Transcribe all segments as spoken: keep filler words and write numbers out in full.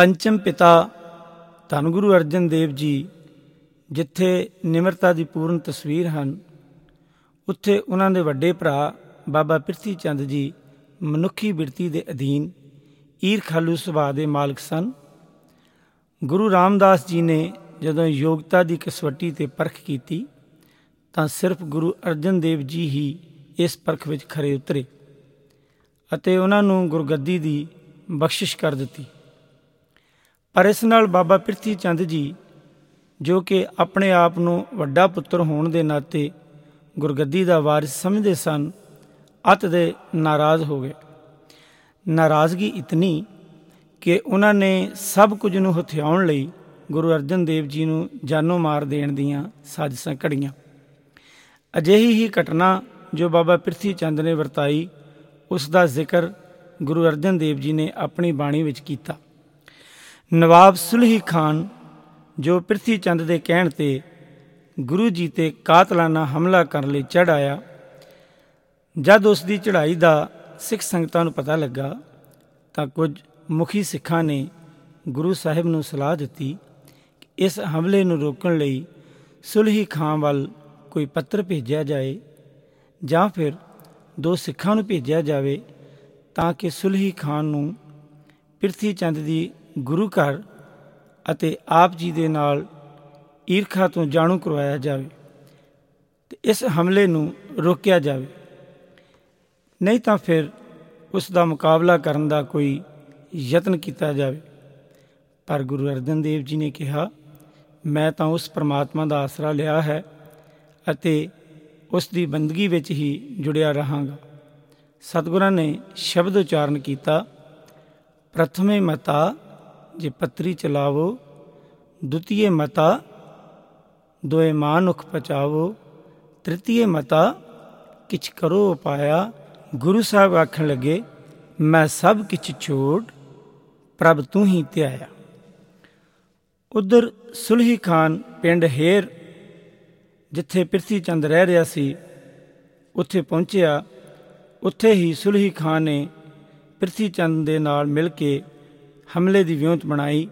ਪੰਚਮ ਪਿਤਾ ਧੰਨ ਗੁਰੂ ਅਰਜਨ ਦੇਵ ਜੀ ਜਿੱਥੇ ਨਿਮਰਤਾ ਦੀ ਪੂਰਨ ਤਸਵੀਰ ਹਨ, ਉੱਥੇ ਉਹਨਾਂ ਦੇ ਵੱਡੇ ਭਰਾ ਬਾਬਾ ਪ੍ਰਿਥੀ ਚੰਦ ਜੀ ਮਨੁੱਖੀ ਬਿਰਤੀ ਦੇ ਅਧੀਨ ਈਰਖਾਲੂ ਸੁਭਾਅ ਦੇ ਮਾਲਕ ਸਨ। ਗੁਰੂ ਰਾਮਦਾਸ ਜੀ ਨੇ ਜਦੋਂ ਯੋਗਤਾ ਦੀ ਕਸਵੱਟੀ 'ਤੇ ਪਰਖ ਕੀਤੀ ਤਾਂ ਸਿਰਫ ਗੁਰੂ ਅਰਜਨ ਦੇਵ ਜੀ ਹੀ ਇਸ ਪਰਖ ਵਿੱਚ ਖਰੇ ਉਤਰੇ ਅਤੇ ਉਹਨਾਂ ਨੂੰ ਗੁਰਗੱਦੀ ਦੀ ਬਖਸ਼ਿਸ਼ ਕਰ ਦਿੱਤੀ। ਪਰ ਇਸ ਨਾਲ ਬਾਬਾ ਪ੍ਰਿਥੀ ਚੰਦ ਜੀ, ਜੋ ਕਿ ਆਪਣੇ ਆਪ ਨੂੰ ਵੱਡਾ ਪੁੱਤਰ ਹੋਣ ਦੇ ਨਾਤੇ ਗੁਰਗੱਦੀ ਦਾ ਵਾਰਿਸ ਸਮਝਦੇ ਸਨ, ਅਤ ਦੇ ਨਾਰਾਜ਼ ਹੋ ਗਏ। ਨਾਰਾਜ਼ਗੀ ਇਤਨੀ ਕਿ ਉਹਨਾਂ ਨੇ ਸਭ ਕੁਝ ਨੂੰ ਹਥਿਆਉਣ ਲਈ ਗੁਰੂ ਅਰਜਨ ਦੇਵ ਜੀ ਨੂੰ ਜਾਨੋਂ ਮਾਰ ਦੇਣ ਦੀਆਂ ਸਾਜ਼ਿਸ਼ਾਂ ਘੜੀਆਂ। ਅਜਿਹੀ ਹੀ ਘਟਨਾ ਜੋ ਬਾਬਾ ਪ੍ਰਿਥੀ ਚੰਦ ਨੇ ਵਰਤਾਈ, ਉਸ ਦਾ ਜ਼ਿਕਰ ਗੁਰੂ ਅਰਜਨ ਦੇਵ ਜੀ ਨੇ ਆਪਣੀ ਬਾਣੀ ਵਿੱਚ ਕੀਤਾ। ਨਵਾਬ ਸੁਲਹੀ ਖਾਨ, ਜੋ ਪ੍ਰਿਥੀ ਚੰਦ ਦੇ ਕਹਿਣ 'ਤੇ ਗੁਰੂ ਜੀ 'ਤੇ ਕਾਤਲਾਨਾ ਹਮਲਾ ਕਰਨ ਲਈ ਚੜ੍ਹ ਆਇਆ, ਜਦ ਉਸ ਦੀ ਚੜ੍ਹਾਈ ਦਾ ਸਿੱਖ ਸੰਗਤਾਂ ਨੂੰ ਪਤਾ ਲੱਗਾ ਤਾਂ ਕੁਝ ਮੁਖੀ ਸਿੱਖਾਂ ਨੇ ਗੁਰੂ ਸਾਹਿਬ ਨੂੰ ਸਲਾਹ ਦਿੱਤੀ ਕਿ ਇਸ ਹਮਲੇ ਨੂੰ ਰੋਕਣ ਲਈ ਸੁਲਹੀ ਖਾਨ ਵੱਲ ਕੋਈ ਪੱਤਰ ਭੇਜਿਆ ਜਾਏ ਜਾਂ ਫਿਰ ਦੋ ਸਿੱਖਾਂ ਨੂੰ ਭੇਜਿਆ ਜਾਵੇ ਤਾਂ ਕਿ ਸੁਲਹੀ ਖਾਨ ਨੂੰ ਪ੍ਰਿਥੀ ਚੰਦ ਦੀ ਗੁਰੂ ਘਰ ਅਤੇ ਆਪ ਜੀ ਦੇ ਨਾਲ ਈਰਖਾ ਤੋਂ ਜਾਣੂ ਕਰਵਾਇਆ ਜਾਵੇ ਅਤੇ ਇਸ ਹਮਲੇ ਨੂੰ ਰੋਕਿਆ ਜਾਵੇ, ਨਹੀਂ ਤਾਂ ਫਿਰ ਉਸ ਦਾ ਮੁਕਾਬਲਾ ਕਰਨ ਦਾ ਕੋਈ ਯਤਨ ਕੀਤਾ ਜਾਵੇ। ਪਰ ਗੁਰੂ ਅਰਜਨ ਦੇਵ ਜੀ ਨੇ ਕਿਹਾ, ਮੈਂ ਤਾਂ ਉਸ ਪਰਮਾਤਮਾ ਦਾ ਆਸਰਾ ਲਿਆ ਹੈ ਅਤੇ ਉਸ ਦੀ ਬੰਦਗੀ ਵਿੱਚ ਹੀ ਜੁੜਿਆ ਰਹਾਂਗਾ। ਸਤਿਗੁਰਾਂ ਨੇ ਸ਼ਬਦ ਉਚਾਰਨ ਕੀਤਾ, ਪ੍ਰਥਮੇ ਮਤਾ ਜੇ ਪੱਤਰੀ ਚਲਾਵੋ, ਦੁਤੀਏ ਮਤਾ ਦੋਏ ਮਾਨੁਖ ਪਚਾਵੋ, ਤ੍ਰਿਤੀਏ ਮਤਾ ਕਿਛ ਕਰੋ ਉਪਾਇਆ। ਗੁਰੂ ਸਾਹਿਬ ਆਖਣ ਲੱਗੇ, ਮੈਂ ਸਭ ਕਿਛ ਛੋੜ ਪ੍ਰਭ ਤੂੰ ਹੀ ਧਿਆਇਆ। ਉੱਧਰ ਸੁਲਹੀ ਖਾਨ ਪਿੰਡ ਹੇਰ, ਜਿੱਥੇ ਪ੍ਰਿਥੀ ਚੰਦ ਰਹਿ ਰਿਹਾ ਸੀ, ਉੱਥੇ ਪਹੁੰਚਿਆ। ਉੱਥੇ ਹੀ ਸੁਲਹੀ ਖਾਨ ਨੇ ਪ੍ਰਿਥੀ ਚੰਦ ਦੇ ਨਾਲ ਮਿਲ ਕੇ ਹਮਲੇ ਦੀ ਵਿਉਂਤ ਬਣਾਈ।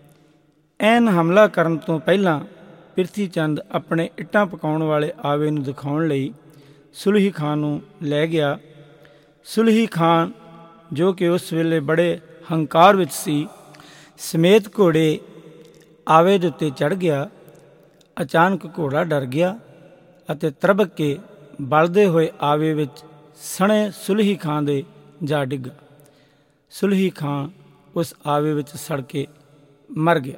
ਐਨ ਹਮਲਾ ਕਰਨ ਤੋਂ ਪਹਿਲਾਂ ਪ੍ਰਿਥੀ ਚੰਦ ਆਪਣੇ ਇੱਟਾਂ ਪਕਾਉਣ ਵਾਲੇ ਆਵੇ ਨੂੰ ਦਿਖਾਉਣ ਲਈ ਸੁਲਹੀ ਖਾਨ ਨੂੰ ਲੈ ਗਿਆ। ਸੁਲਹੀ ਖਾਨ, ਜੋ ਕਿ ਉਸ ਵੇਲੇ ਬੜੇ ਹੰਕਾਰ ਵਿੱਚ ਸੀ, ਸਮੇਤ ਘੋੜੇ ਆਵੇ ਦੇ ਉੱਤੇ ਚੜ੍ਹ ਗਿਆ। ਅਚਾਨਕ ਘੋੜਾ ਡਰ ਗਿਆ ਅਤੇ ਤਰਬਕ ਕੇ ਬਲਦੇ ਹੋਏ ਆਵੇ ਵਿੱਚ ਸਣੇ ਸੁਲਹੀ ਖਾਨ ਦੇ ਜਾ ਡਿੱਗਾ। ਸੁਲਹੀ ਖਾਨ ਉਸ ਆਵੇ ਵਿੱਚ ਸੜ ਕੇ ਮਰ ਗਿਆ।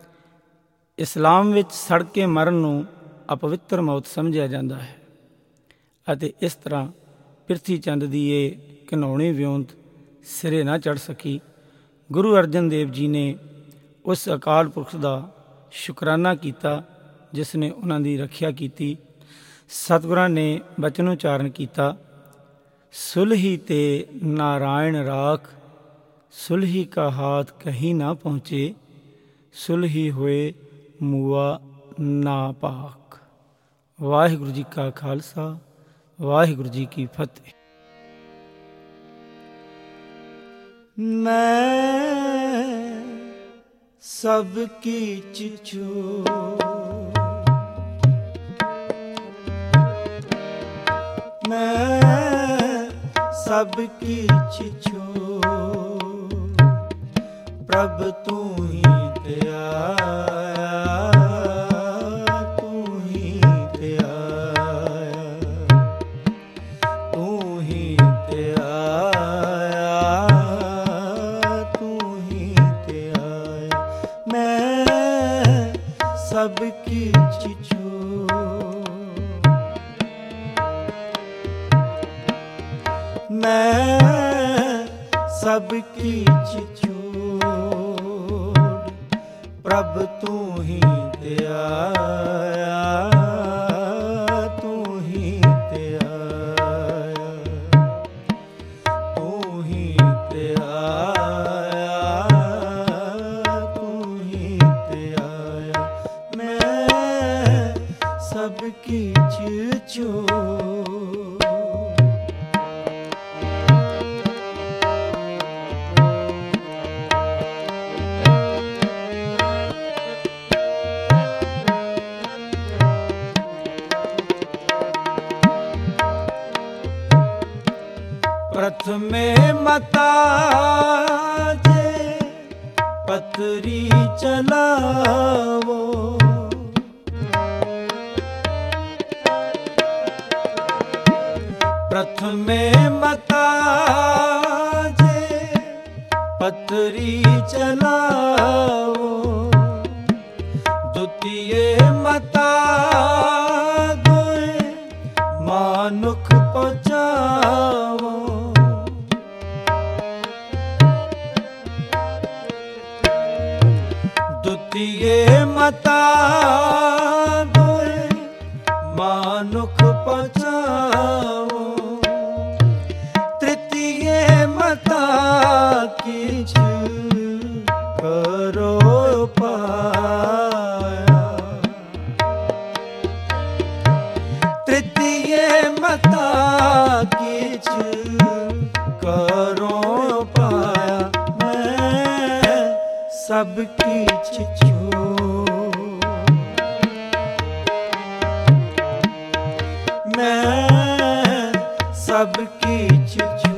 ਇਸਲਾਮ ਵਿੱਚ ਸੜ ਕੇ ਮਰਨ ਨੂੰ ਅਪਵਿੱਤਰ ਮੌਤ ਸਮਝਿਆ ਜਾਂਦਾ ਹੈ ਅਤੇ ਇਸ ਤਰ੍ਹਾਂ ਪ੍ਰਿਥੀ ਚੰਦ ਦੀ ਇਹ ਘਿਨਾਉਣੀ ਵਿਉਂਤ ਸਿਰੇ ਨਾ ਚੜ੍ਹ ਸਕੀ। ਗੁਰੂ ਅਰਜਨ ਦੇਵ ਜੀ ਨੇ ਉਸ ਅਕਾਲ ਪੁਰਖ ਦਾ ਸ਼ੁਕਰਾਨਾ ਕੀਤਾ ਜਿਸ ਨੇ ਉਹਨਾਂ ਦੀ ਰੱਖਿਆ ਕੀਤੀ। ਸਤਿਗੁਰਾਂ ਨੇ ਬਚਨ ਉਚਾਰਨ ਕੀਤਾ, ਸੁਲਹੀ ਤੇ ਨਾਰਾਇਣ ਰਾਖ, ਸੁਲਹੀ ਕਾ ਹਾਥ ਕਹੀਂ ਨਾ ਪਹੁੰਚੇ, ਸੁਲਹੀ ਹੋਏ ਮੂਆ ਨਾ ਪਾਕ। ਵਾਹਿਗੁਰੂ ਜੀ ਕਾ ਖਾਲਸਾ, ਵਾਹਿਗੁਰੂ ਜੀ ਕੀ ਫਤਿਹ। ਮੈਂ ਸਭ ਕੀਚ ਛੋੜ, ਮੈਂ ਸਭ ਕੀਚ ਛੋੜ ਪ੍ਰਭ ਤੂੰ ਹੀ ਧਿਆਇਆ, ਤੂੰ ਹੀ ਧਿਆਇਆ, ਤੂੰ ਹੀ ਧਿਆਇਆ, ਤੂੰ ਹੀ ਧਿਆਇਆ। ਮੈਂ ਸਭ ਕੀਚ ਛੋੜ, ਮੈਂ ਸਭ ਕੀਚ ਛੋੜ ਪ੍ਰਭ ਤੂੰ ਹੀ ਧਿਆਇਆ, ਤੂੰ ਹੀ ਧਿਆਇਆ, ਤੂੰ ਹੀ ਧਿਆਇਆ, ਤੂੰ ਹੀ ਧਿਆਇਆ। ਮੈਂ ਸਭ ਕੀਚ ਛੋੜ। पतरी चलावो। प्रथमे मता जे पतरी चलावो, द्वितीय मता दोए मानुख पहुँचावो। द्वितीय मता दोए मानुख पहुँचावो। तृतीय मता किछ करो पाया। तृतीय मता किछ करो पाया। मैं सब किछ छोड़, मैं सब किछ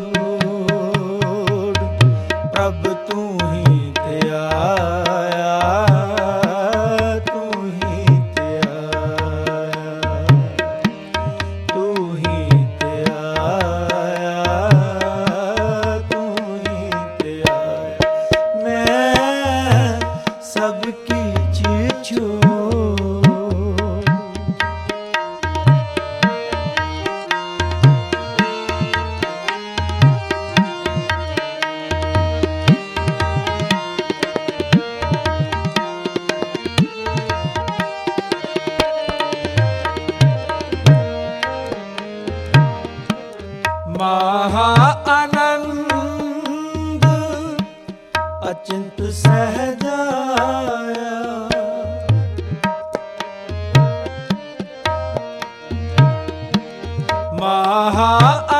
छोड़, प्रभु तू ही ते आया, तू ही ते आया, तू ही ते आया, तू ही ते आया। मैं सब किछ छोड़, महा आनंद अचिंत सहजाया। महा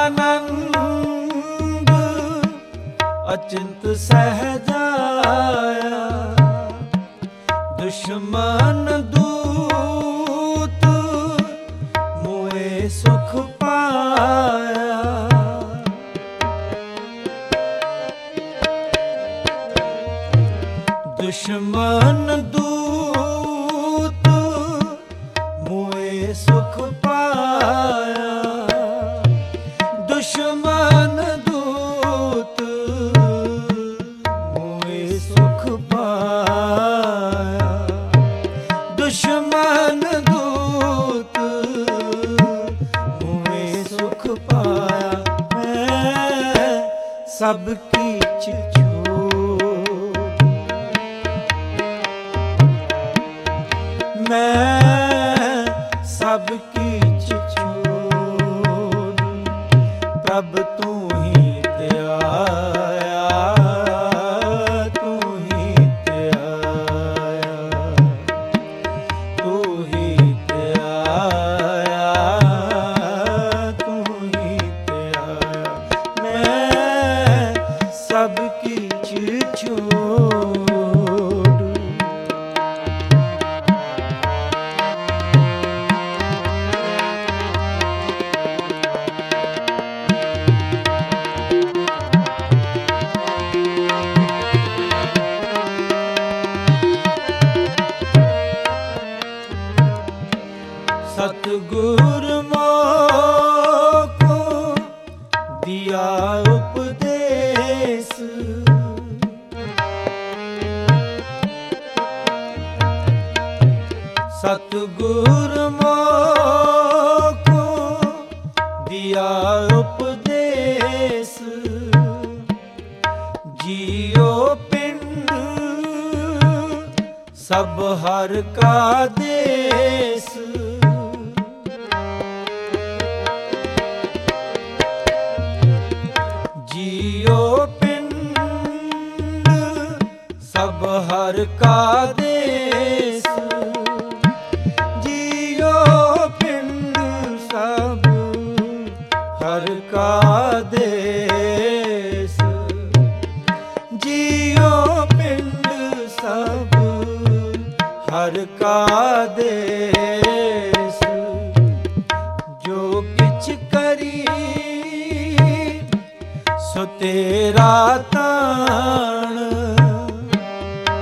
आनंद अचिंत सहजाया। दुश्मन दूत मोए सुख पाया। दुश्मन दूत मोए सुख पाया। दुश्मन दूत मोए सुख पाया। दुश्मन दूत मोए सुख पाया। मैं सब किछ मैं सब किछ छोड़, प्रभु तू ही ते आया, तू ही ते आया, तू ही ते आया, तू ही ते आया। मैं सब किछ छोड़, सतगुर मोको दिया उपदेश। सतगुर मोको दिया उपदेश। जियो पिंड सब हर का देश। जियो पिंड सब हर का देश। जियो पिंड सब हर का देश। जियो पिंड सब हर का देश। जो किछ करी सो तेरा ताण।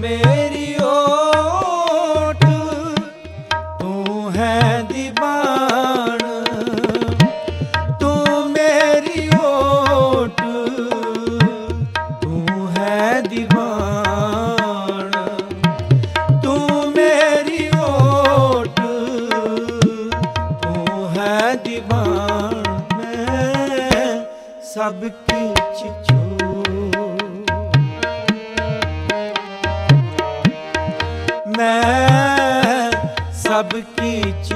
मेरी ओट, तू है दीवान, तू मेरी ओट, तू है दीवान, तू मेरी ओट, तू है दीवान। मैं सबकी चिचो, मैं सबकी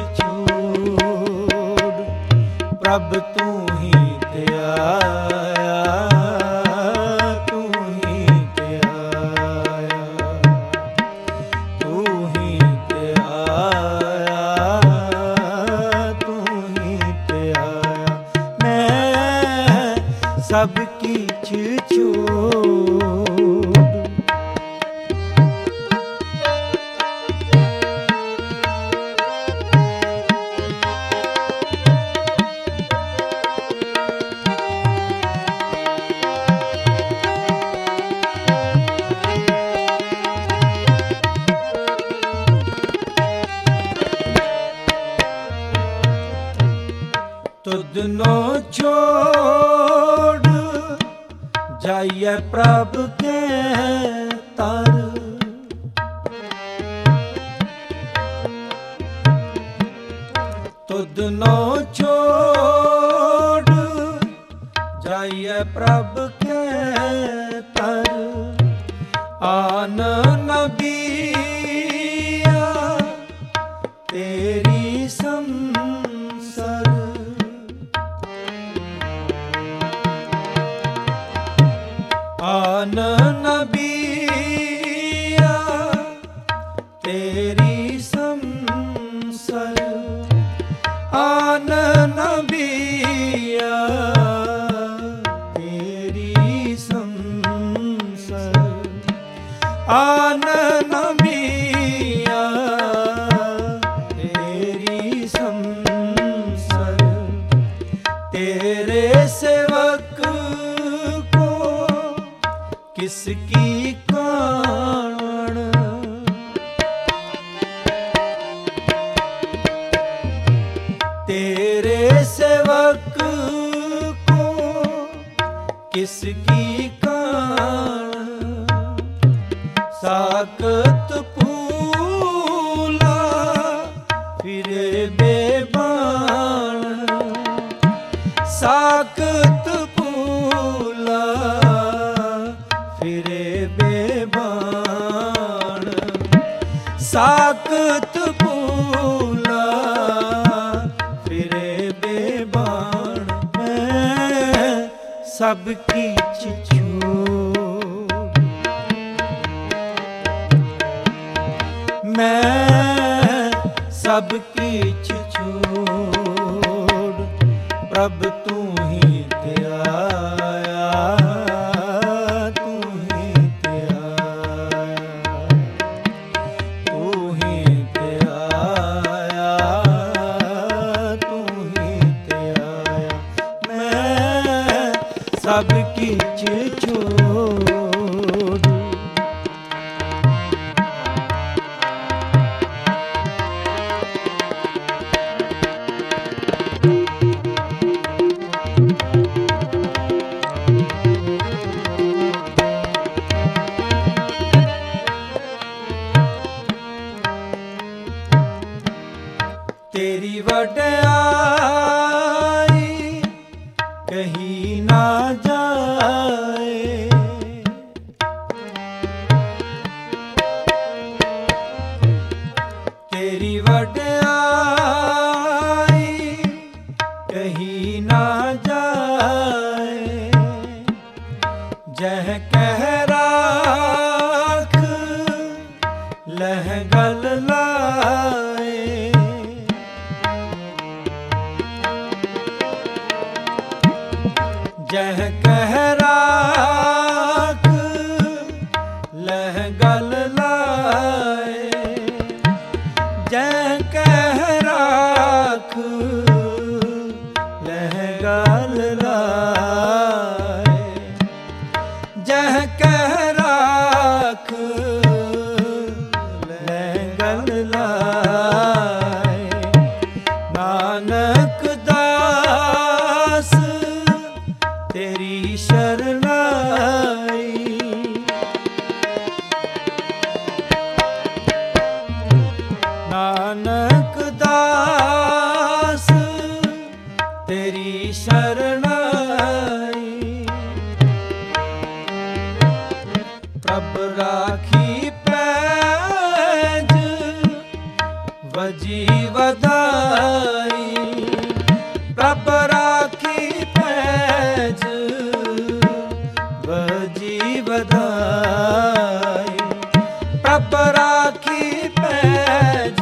छोड़, प्रभ तू ही ते आया, तू ही ते आया, तू ही ते आया, तू ही ते आया। मैं सबकी छोड़, तुदनो छोड़ जाइए प्रभ के तर, तुदनो छोड़ जाइए प्रभ के तर। आन नबिया तेरी संसर, आन नबिया तेरी संसर, आन नबिया तेरी संसर, आन नबिया तेरी संसर। तेरे सेवक किसकी कान, तेरे सेवक को किसकी कान। साकत फूला फिरे बेबान, साकत फूला फिरे बेबान, साकत फूला फिरे बेबान। मैं सबकी छोड़, मैं सबकी छोड़, प्रभ तू ही ते आया, सबकी छोड़। तेरी वड्याई कहीं ना जाए, तेरी वड्याई कहीं ना जाए। जह कह राख लहगल लाए, जह कह राख लहगल लाए, जह कह राख लहगल लाए, जह कह राख प्रभ राखी पैज वजी वधाई, प्रभ राखी पैज वजी वधाई, प्रभ राखी पैज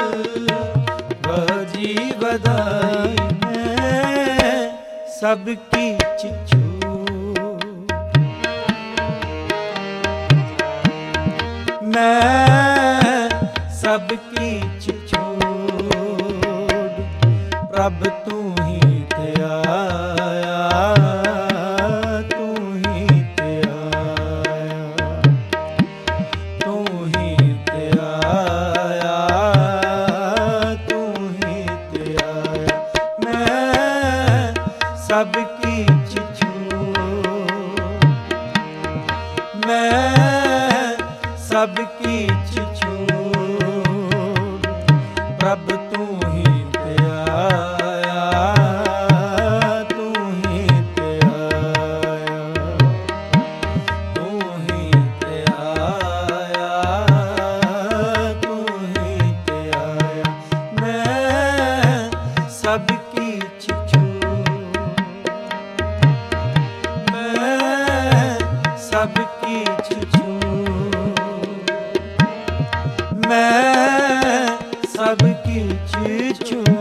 वजी वधाई। मैं सबकी चिछू मैं सबकी छिछोड़, प्रभ तू ही ते आया, तू ही ते आया, तू ही ते आया, तू ही ते आया। मैं सबकी छिछोड़, मैं सबकी छिछोड़, प्रभ तू ही ते आया, तू ही ते आया, तू ही ते आया, तू ही ते आया। मैं सबकी छिछोड़, मैं सबकी छिछोड़, मैं सबकी छिछोड़।